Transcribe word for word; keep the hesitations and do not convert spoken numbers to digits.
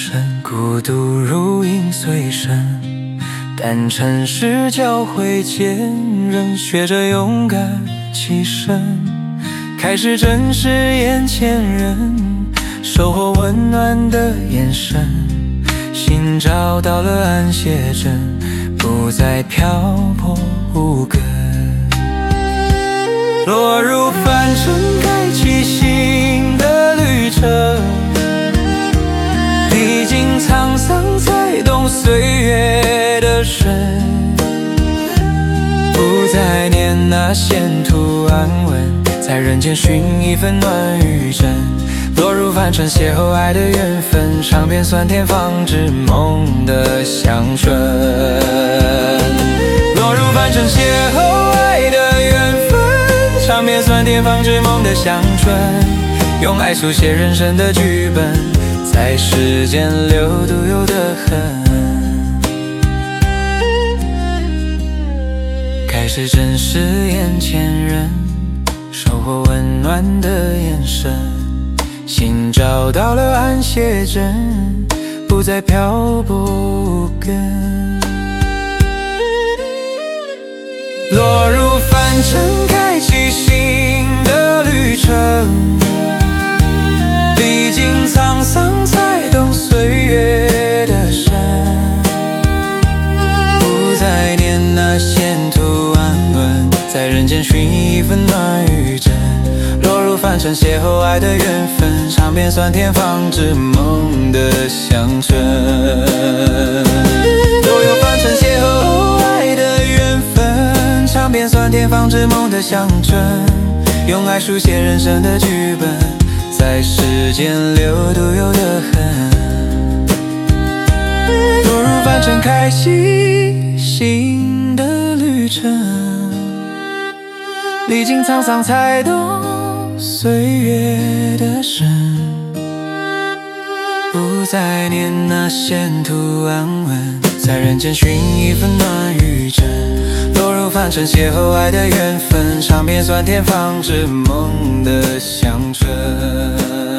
深，孤独如影随身，但尘世教会坚韧，学着勇敢起身，开始正视眼前人，收获温暖的眼神，心找到了安歇枕，不再漂泊无根。落入凡尘，开启新的旅程，历经沧桑才懂岁月的深，不再念那闲途安稳，在人间寻一份暖与真。落入凡尘，邂逅爱的缘分，尝遍酸甜放置梦的香醇。落入凡尘，邂逅爱的缘分，尝遍酸甜放置梦的香醇。用爱书写人生的剧本，在世间留独有的痕。开始正视眼前人，收获温暖的眼神，心找到了安歇枕，不再漂泊无根。落入凡尘，开启新的旅程，历经沧桑才懂岁月的深，不再念那闲途安稳，在人间寻一份暖与真。落入凡尘，邂逅爱的缘分，尝遍酸甜放置梦的香醇。落入凡尘，邂逅爱的缘分，尝遍酸甜放置梦的香醇。用爱书写人生的剧本，在世间留独有的痕。落入凡尘，开启新的旅程，历经沧桑才懂岁月的深，不再念那闲途安稳，在人间寻一份暖与真。落入凡尘，邂逅爱的缘分，尝遍酸甜放置梦的香醇。